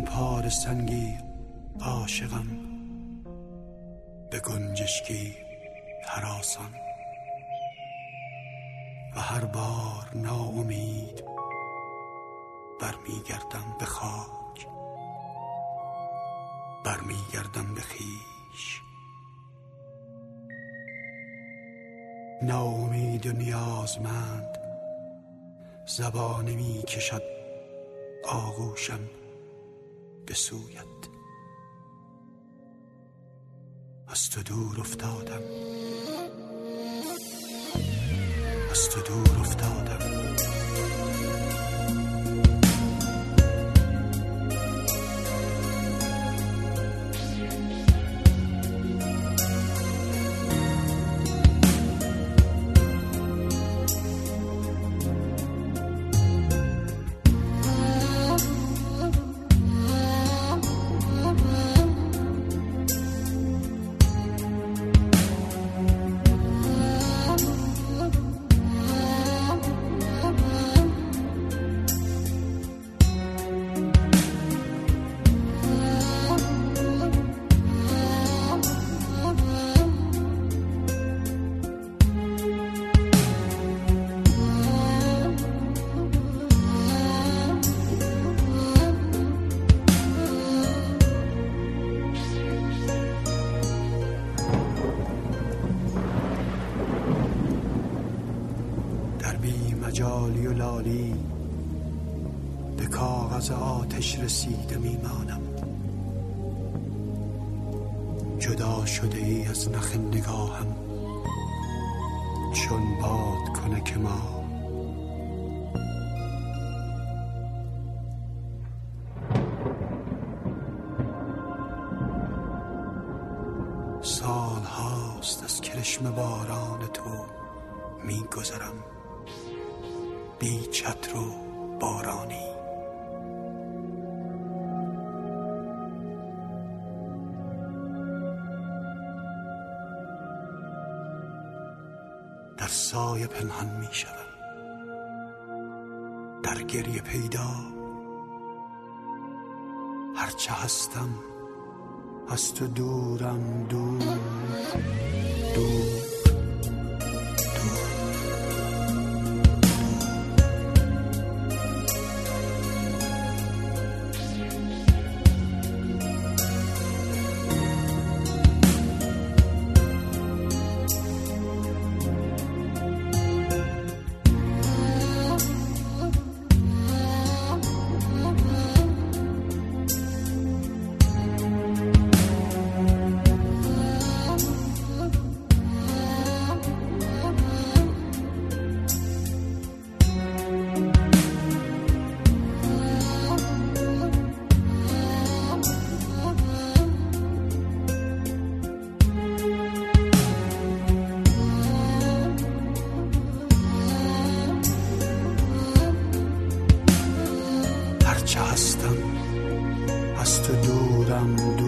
پار سنگی عاشقم، به گنجشکی هراسان. و هر بار ناامید برمیگردم به خاک، برمیگردم به خویش. ناامید و نیازمند زبانه می کشد آغوشم به سویت. از تو دور افتادم، از تو دور افتادم. مجالی و لالی به کاغذ آتش رسیده میمانم. جدا شده ای از نخ نگاهم، چون باد کنه که ما. سال هاست از کرشم باران تو میگذرم، بی چتر و بارانی. در سایه پنهان می شدم، در گریه پیدا. هرچه هستم از تو دورم، دور دور. هستم از تو دورم، دور.